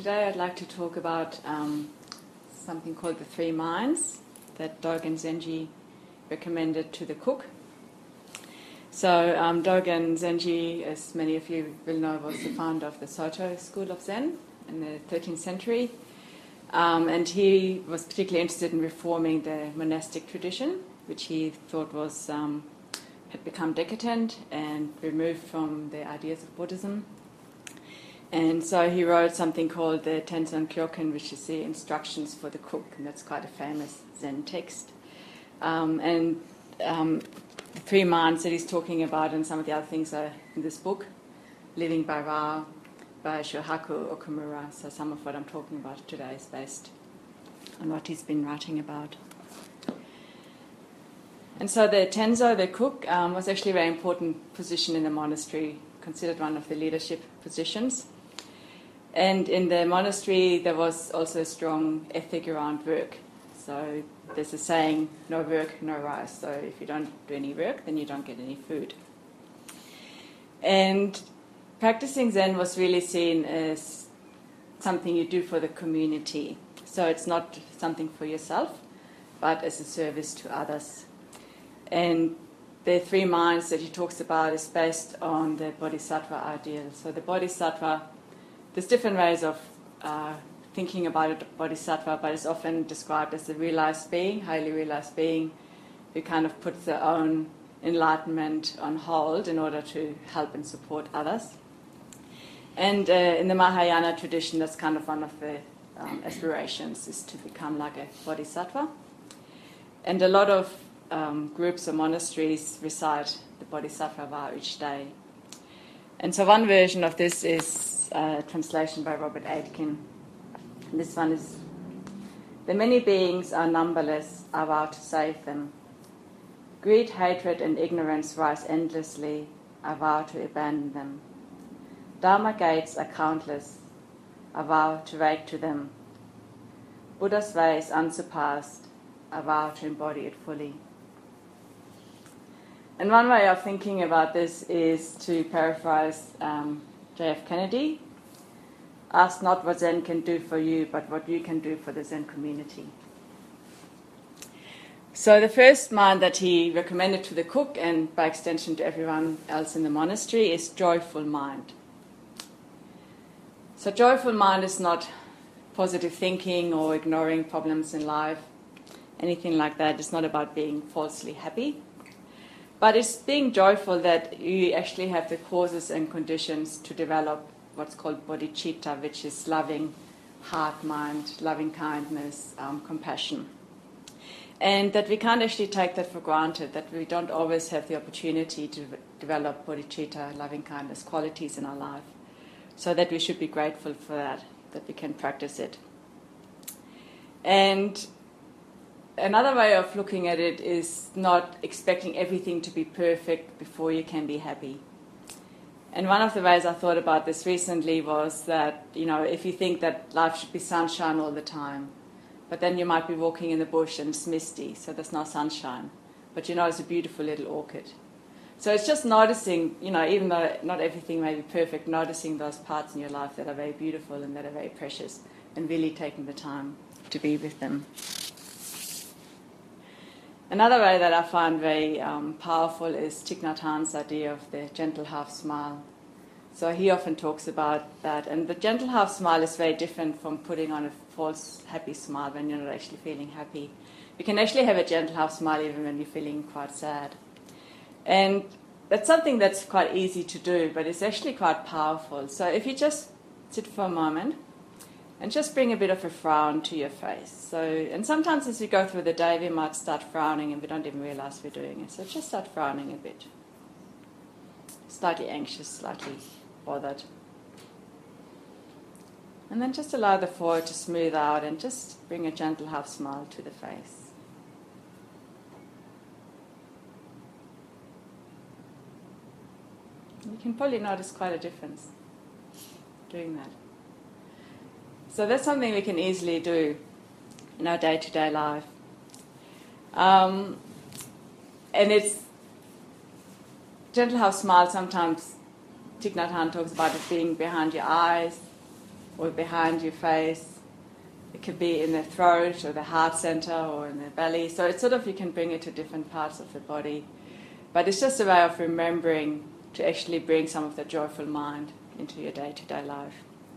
Today I'd like to talk about something called the three minds that Dogen Zenji recommended to the cook. So Dogen Zenji, as many of you will know, was the founder of the Soto school of Zen in the 13th century. And he was particularly interested in reforming the monastic tradition, which he thought was had become decadent and removed from the ideas of Buddhism. And so he wrote something called the Tenzon Kyoken, which is the instructions for the cook, and that's quite a famous Zen text. The three minds that he's talking about and some of the other things are in this book, Living by Rao, by Shohaku Okumura. So some of what I'm talking about today is based on what he's been writing about. And so the Tenzo, the cook, was actually a very important position in the monastery, considered one of the leadership positions. And in the monastery, there was also a strong ethic around work. So there's a saying, no work, no rice. So if you don't do any work, then you don't get any food. And practicing Zen was really seen as something you do for the community. So it's not something for yourself, but as a service to others. And the three minds that he talks about is based on the Bodhisattva ideal. So the Bodhisattva, there's different ways of thinking about a Bodhisattva, but it's often described as a realized being, highly realized being, who kind of puts their own enlightenment on hold in order to help and support others. And in the Mahayana tradition, that's kind of one of the aspirations, is to become like a Bodhisattva. And a lot of groups or monasteries recite the Bodhisattva vow each day. And so one version of this is a translation by Robert Aitken. This one is, the many beings are numberless, I vow to save them. Greed, hatred and ignorance rise endlessly, I vow to abandon them. Dharma gates are countless, I vow to wake to them. Buddha's way is unsurpassed, I vow to embody it fully. And one way of thinking about this is to paraphrase J.F. Kennedy, ask not what Zen can do for you, but what you can do for the Zen community. So the first mind that he recommended to the cook, and by extension to everyone else in the monastery, is joyful mind. So joyful mind is not positive thinking or ignoring problems in life, anything like that. It's not about being falsely happy. But it's being joyful that you actually have the causes and conditions to develop what's called bodhicitta, which is loving heart, mind, loving kindness, compassion. And that we can't actually take that for granted, that we don't always have the opportunity to develop bodhicitta, loving kindness qualities in our life. So that we should be grateful for that we can practice it. And another way of looking at it is not expecting everything to be perfect before you can be happy. And one of the ways I thought about this recently was that, if you think that life should be sunshine all the time, but then you might be walking in the bush and it's misty, so there's no sunshine. But it's a beautiful little orchid. So it's just noticing, even though not everything may be perfect, noticing those parts in your life that are very beautiful and that are very precious, and really taking the time to be with them. Another way that I find very powerful is Thich Nhat Hanh's idea of the gentle half smile. So he often talks about that. And the gentle half smile is very different from putting on a false happy smile when you're not actually feeling happy. You can actually have a gentle half smile even when you're feeling quite sad. And that's something that's quite easy to do, but it's actually quite powerful. So if you just sit for a moment, and just bring a bit of a frown to your face. And sometimes as we go through the day, we might start frowning and we don't even realize we're doing it. So just start frowning a bit. Slightly anxious, slightly bothered. And then just allow the forehead to smooth out and just bring a gentle half smile to the face. You can probably notice quite a difference doing that. So that's something we can easily do in our day-to-day life. And it's gentle half smile. Sometimes Thich Nhat Hanh talks about it being behind your eyes, or behind your face. It could be in the throat or the heart center or in the belly. So it's sort of, you can bring it to different parts of the body. But it's just a way of remembering to actually bring some of the joyful mind into your day-to-day life.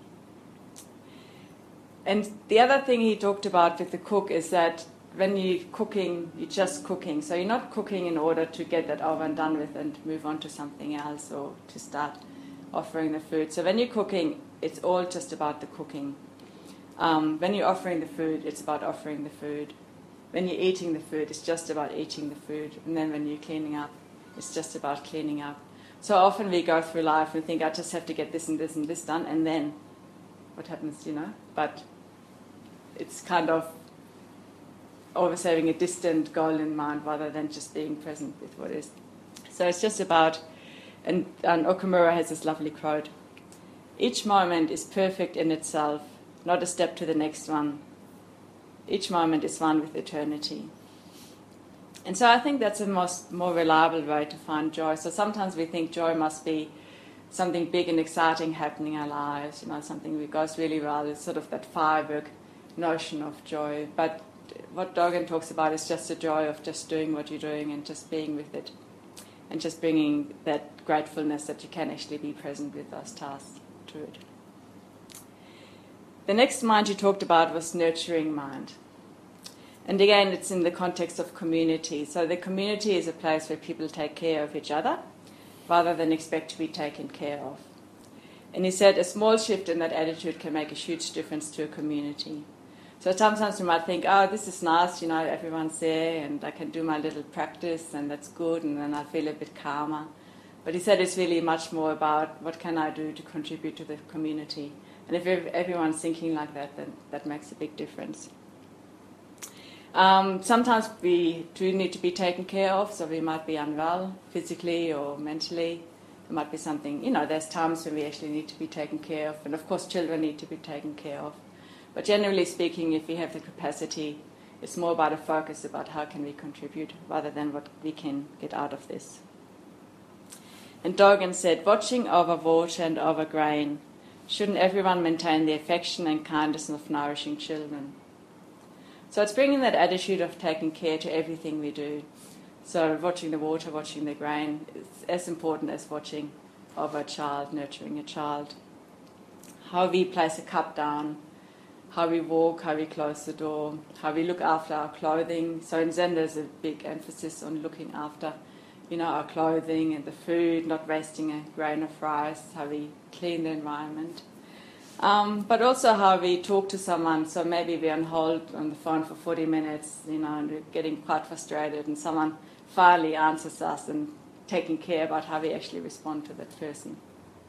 And the other thing he talked about with the cook is that when you're cooking, you're just cooking. So you're not cooking in order to get that over and done with and move on to something else or to start offering the food. So when you're cooking, it's all just about the cooking. When you're offering the food, it's about offering the food. When you're eating the food, it's just about eating the food. And then when you're cleaning up, it's just about cleaning up. So often we go through life and think, I just have to get this and this and this done, and then what happens, But it's kind of always having a distant goal in mind rather than just being present with what is. So it's just about, and Okumura has this lovely quote, each moment is perfect in itself, not a step to the next one. Each moment is one with eternity. And so I think that's a more reliable way to find joy. So sometimes we think joy must be something big and exciting happening in our lives, something that goes really well. It's sort of that firework notion of joy. But what Dogen talks about is just the joy of just doing what you're doing and just being with it. And just bringing that gratefulness that you can actually be present with those tasks to it. The next mind you talked about was nurturing mind. And again, it's in the context of community. So the community is a place where people take care of each other rather than expect to be taken care of. And he said a small shift in that attitude can make a huge difference to a community. So sometimes you might think, oh, this is nice, everyone's there and I can do my little practice and that's good and then I feel a bit calmer. But he said it's really much more about what can I do to contribute to the community. And if everyone's thinking like that, then that makes a big difference. Sometimes we do need to be taken care of, so we might be unwell physically or mentally. There might be something, there's times when we actually need to be taken care of. And of course, children need to be taken care of. But generally speaking, if we have the capacity, it's more about a focus about how can we contribute rather than what we can get out of this. And Dogen said, watching over water and over grain, shouldn't everyone maintain the affection and kindness of nourishing children? So it's bringing that attitude of taking care to everything we do. So watching the water, watching the grain is as important as watching over a child, nurturing a child. How we place a cup down, how we walk, how we close the door, how we look after our clothing. So in Zen there's a big emphasis on looking after, our clothing and the food, not wasting a grain of rice, how we clean the environment. But also how we talk to someone. So maybe we're on hold on the phone for 40 minutes, and we're getting quite frustrated, and someone finally answers us and taking care about how we actually respond to that person.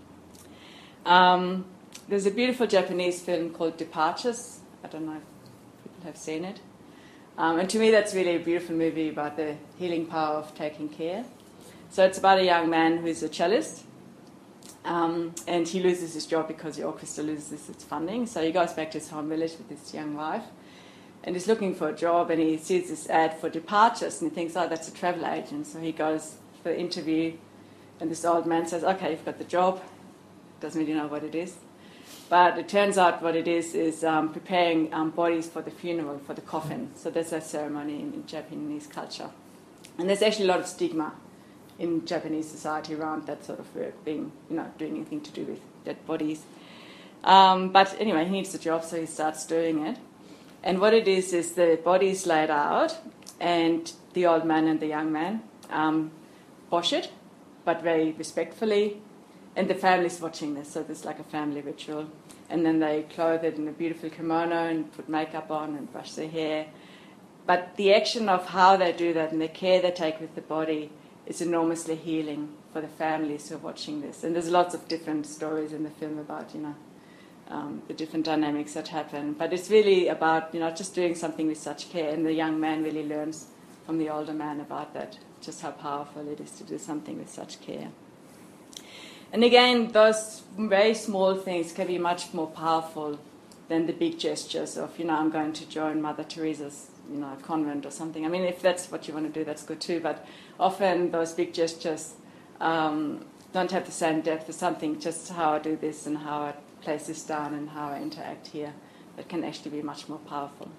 There's a beautiful Japanese film called Departures. I don't know if people have seen it. And to me, that's really a beautiful movie about the healing power of taking care. So it's about a young man who's a cellist. And he loses his job because the orchestra loses its funding. So he goes back to his home village with his young wife. And he's looking for a job, and he sees this ad for Departures. And he thinks, oh, that's a travel agent. So he goes for the interview. And this old man says, okay, you've got the job. Doesn't really know what it is. But it turns out what it is preparing bodies for the funeral, for the coffin. So there's a ceremony in Japanese culture. And there's actually a lot of stigma in Japanese society around that sort of work, being, doing anything to do with dead bodies. But anyway, he needs the job, so he starts doing it. And what it is the body's laid out, and the old man and the young man wash it, but very respectfully. And the family's watching this, so there's like a family ritual. And then they clothe it in a beautiful kimono and put makeup on and brush their hair. But the action of how they do that and the care they take with the body is enormously healing for the families who are watching this. And there's lots of different stories in the film about, the different dynamics that happen. But it's really about, just doing something with such care. And the young man really learns from the older man about that, just how powerful it is to do something with such care. And again, those very small things can be much more powerful than the big gestures of, I'm going to join Mother Teresa's, convent or something. I mean, if that's what you want to do, that's good too. But often those big gestures don't have the same depth as something, just how I do this and how I place this down and how I interact here, that can actually be much more powerful.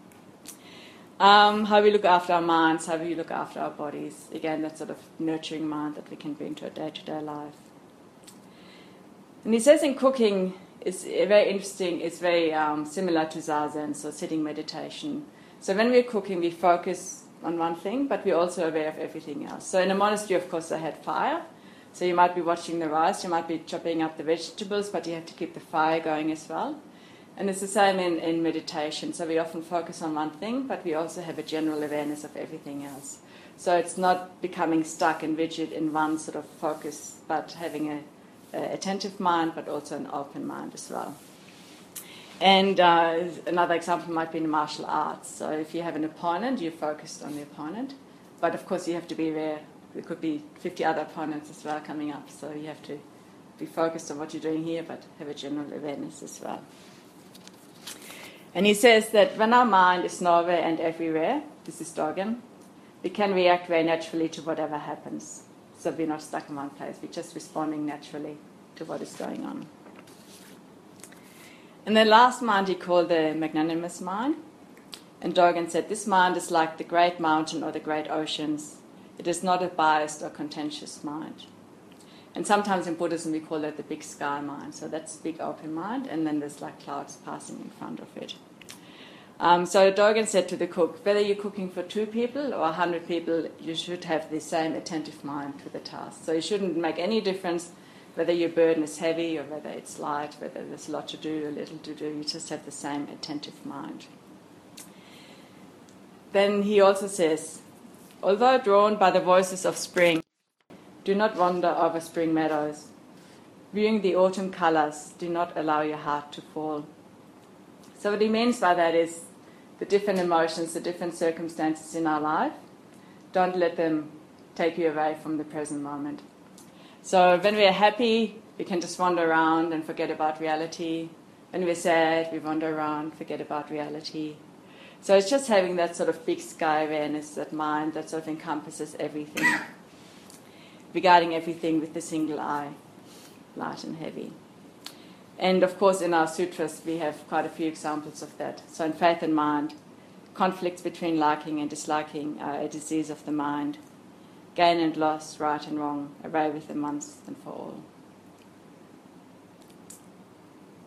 How we look after our minds, how we look after our bodies. Again, that sort of nurturing mind that we can bring to a day-to-day life. And he says in cooking, it's very interesting, it's very similar to Zazen, so sitting meditation. So when we're cooking, we focus on one thing, but we're also aware of everything else. So in a monastery, of course, they had fire. So you might be watching the rice, you might be chopping up the vegetables, but you have to keep the fire going as well. And it's the same in meditation. So we often focus on one thing, but we also have a general awareness of everything else. So it's not becoming stuck and rigid in one sort of focus, but having an attentive mind, but also an open mind as well. And another example might be in martial arts. So if you have an opponent, you're focused on the opponent. But of course you have to be aware, there could be 50 other opponents as well coming up. So you have to be focused on what you're doing here, but have a general awareness as well. And he says that when our mind is nowhere and everywhere, this is Dogen, we can react very naturally to whatever happens. So we're not stuck in one place, we're just responding naturally to what is going on. And the last mind he called the magnanimous mind. And Dogen said, this mind is like the great mountain or the great oceans. It is not a biased or contentious mind. And sometimes in Buddhism we call it the big sky mind. So that's big open mind, and then there's like clouds passing in front of it. So Dogen said to the cook, whether you're cooking for 2 people or 100 people, you should have the same attentive mind to the task. So it shouldn't make any difference whether your burden is heavy or whether it's light, whether there's a lot to do or little to do. You just have the same attentive mind. Then he also says, although drawn by the voices of spring, do not wander over spring meadows. Viewing the autumn colours, do not allow your heart to fall. So what he means by that is the different emotions, the different circumstances in our life, don't let them take you away from the present moment. So when we're happy, we can just wander around and forget about reality. When we're sad, we wander around, forget about reality. So it's just having that sort of big sky awareness, that mind that sort of encompasses everything, regarding everything with the single eye, light and heavy. And of course in our sutras we have quite a few examples of that. So in Faith and Mind, conflicts between liking and disliking are a disease of the mind. Gain and loss, right and wrong, away with them once and for all.